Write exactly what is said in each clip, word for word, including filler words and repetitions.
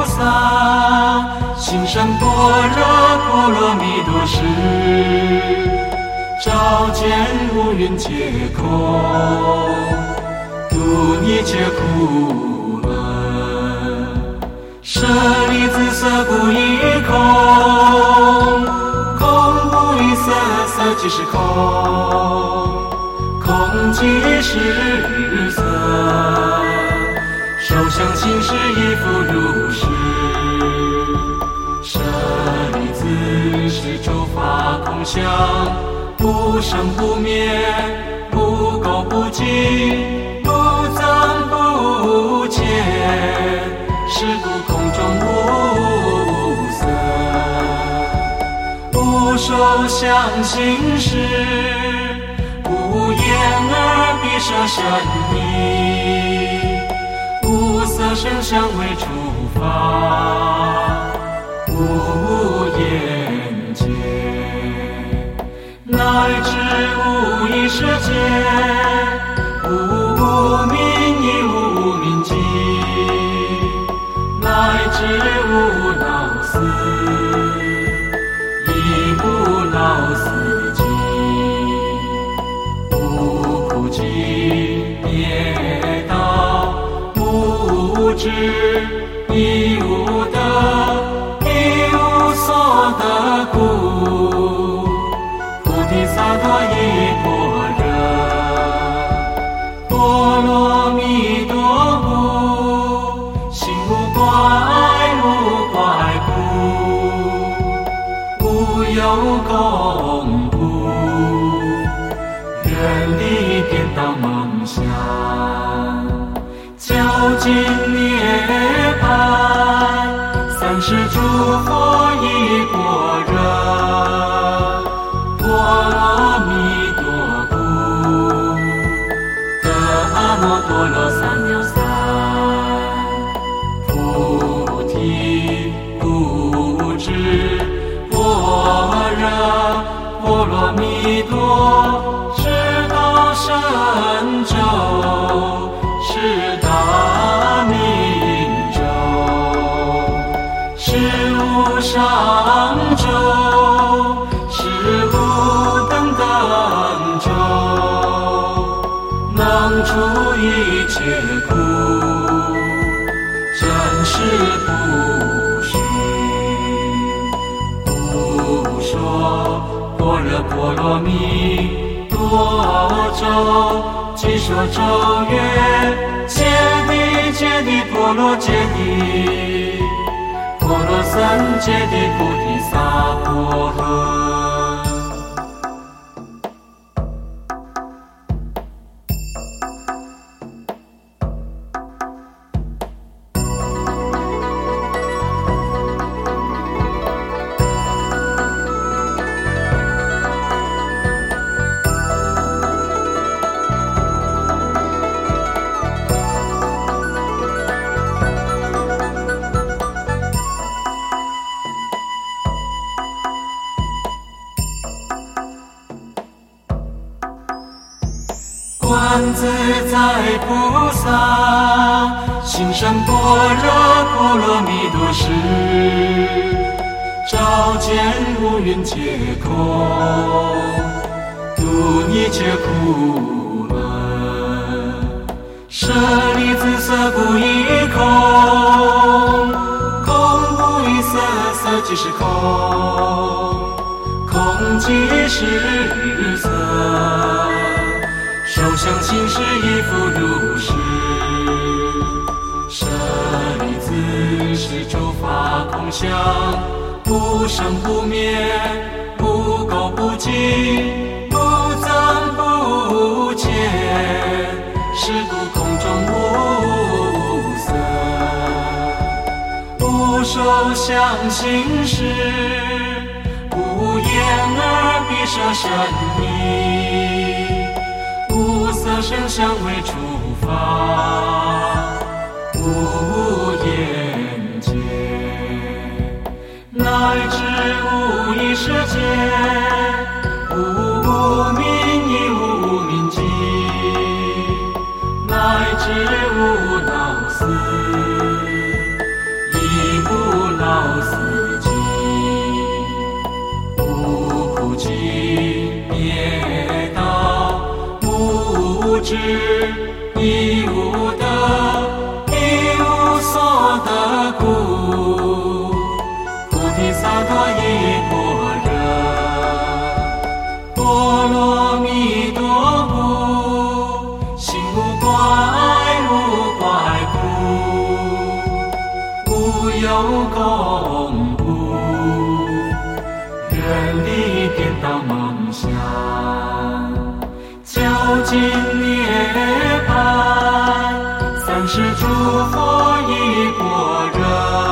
萨，行深般若波罗蜜多时，照见五蕴皆空，度一切苦闷。舍利子，色不异空，空不异色，色即是空，空即是色。受想行识亦复如是。舍利子，是诸法空相，不生不灭，不垢不净，不增不减，是故空中无色，无受想行识，无眼耳鼻舌身意，无色声香味触法，无眼界，乃至无一世界，无无明亦无无明尽，乃至无老死亦无老死尽，无苦集灭道，无智亦无得，亦无所得故，菩提萨埵依般若，波罗蜜多故，心无挂碍，无挂碍故，无有功故，远离颠倒梦想，究竟涅槃，三世诸佛依般若，波罗蜜多故，得阿耨多罗三藐三菩提不知般若波罗蜜多，是道神咒，是大明咒，是无上咒，是无等等咒，能除一切苦，真实不虚。故说般若波罗蜜多咒，即说咒曰：揭谛揭谛波罗揭谛，波罗僧揭谛菩提萨婆诃。观自在菩萨，行深般若波罗蜜多时，照见五蕴皆空，度一切苦闷。舍利子，色不异空，空不异色，色即是空，空即是色。受想行识亦复如是。舍利子，是诸法空相，不生不灭，不垢不净，不增不减，是故空中无色，无受想行识，无眼耳鼻舌身意，无色声香味触法，无眼界，乃至无一世界，无无明亦无无明尽，乃至无老死亦知，一无得，一无所得故。菩提萨埵依般若，波罗蜜多故，心无怪，无怪故，无有功故，远离颠倒梦想，究竟涅槃，三世诸佛依般若，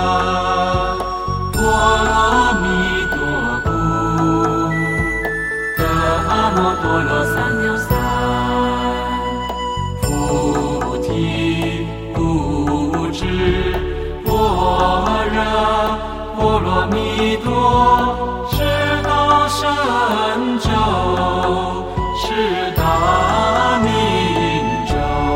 波罗蜜多故，得阿耨多罗三藐三。菩提不知，般若波罗蜜多，是道神咒，是大明咒，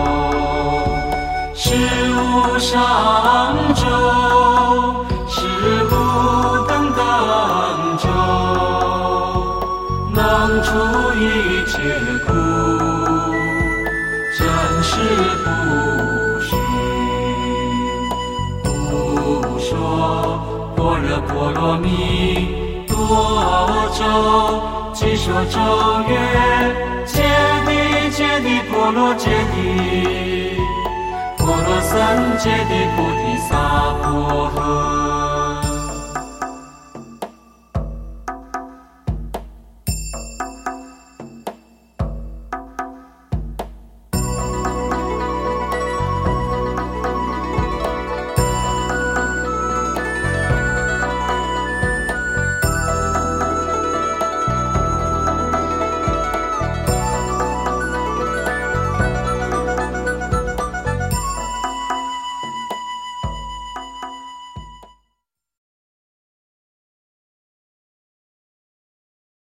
是无上咒，是无等等咒，能除一切苦，真实不虚。不说般若波罗蜜多咒，即说咒曰：揭谛揭谛波罗揭谛，波罗僧揭谛菩提萨婆